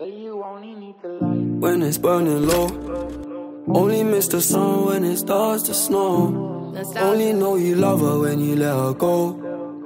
When it's burning low, only miss the sun when it starts to snow. Only know you love her when you let her go.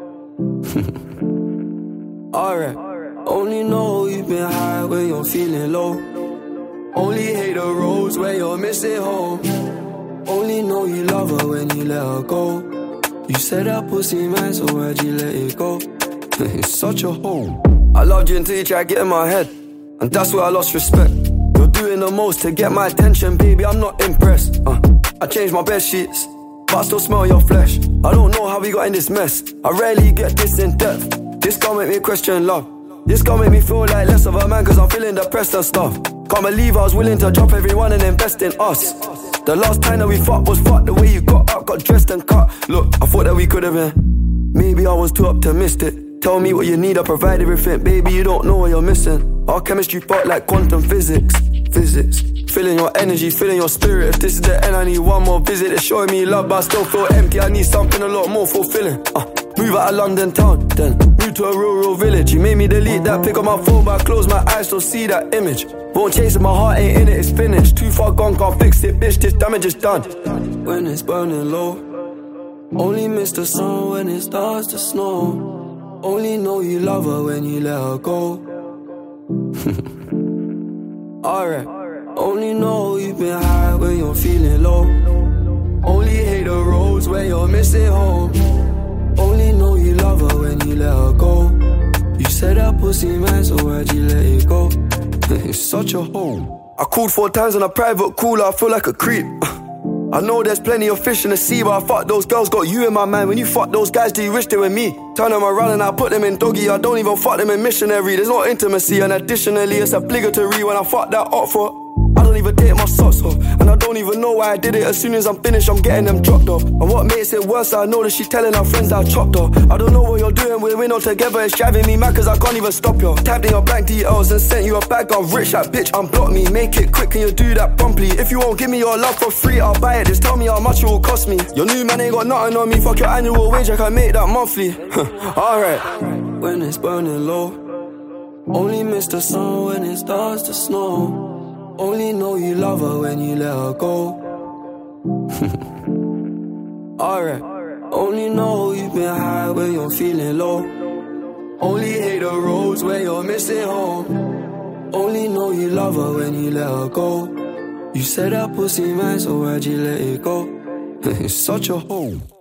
Alright. Only know you've been high when you're feeling low. Only hate the roads where you're missing home. Only know you love her when you let her go. You said that pussy man, so why'd you let it go? It's such a hole. I loved you until you tried to get in my head, and that's where I lost respect. You're doing the most to get my attention, baby, I'm not impressed. I changed my bed sheets, but I still smell your flesh. I don't know how we got in this mess. I rarely get this in depth. This gon' make me question love. This gon' make me feel like less of a man, cause I'm feeling depressed and stuff. Can't believe I was willing to drop everyone and invest in us. The last time that we fucked was fucked. The way you got up, got dressed and cut. Look, I thought that we could've been. Maybe I was too optimistic. Tell me what you need, I provide everything. Baby, you don't know what you're missing. Our chemistry part like quantum physics. Feeling your energy, feeling your spirit. If this is the end, I need one more visit. It's showing me love, but I still feel empty. I need something a lot more fulfilling. Move out of London town, then move to a rural village. You made me delete that pic on my phone, but I close my eyes, still see that image. Won't chase it, my heart ain't in it, it's finished. Too far gone, can't fix it, bitch, this damage is done. When it's burning low, only miss the sun when it starts to snow. Only know you love her when you let her go. Alright. Only know you've been high when you're feeling low. Only hate the roads where you're missing home. Only know you love her when you let her go. You said that pussy man, so why'd you let it go? It's such a hole. I called 4 times on a private cooler, I feel like a creep. I know there's plenty of fish in the sea, but I fuck those girls, got you in my mind. When you fuck those guys, do you wish they were me? Turn them around and I put them in doggy. I don't even fuck them in missionary. There's no intimacy, and additionally it's obligatory when I fuck that up for. I don't even take my socks off, and I don't even know why I did it. As soon as I'm finished, I'm getting them dropped off. And what makes it worse, I know that she's telling her friends that I chopped off. I don't know what you're doing, we're not together. It's driving me mad cause I can't even stop you. Tapped in your bank details and sent you a bag of rich. That bitch unblock me, make it quick, can you do that promptly? If you won't give me your love for free, I'll buy it. Just tell me how much it will cost me. Your new man ain't got nothing on me. Fuck your annual wage, I can make that monthly. Alright. When it's burning low, only miss the sun when it starts to snow. Only know you love her when you let her go. Alright. Only know you've been high when you're feeling low. Only hate the roads where you're missing home. Only know you love her when you let her go. You said that pussy man, so why'd you let it go? It's such a hole.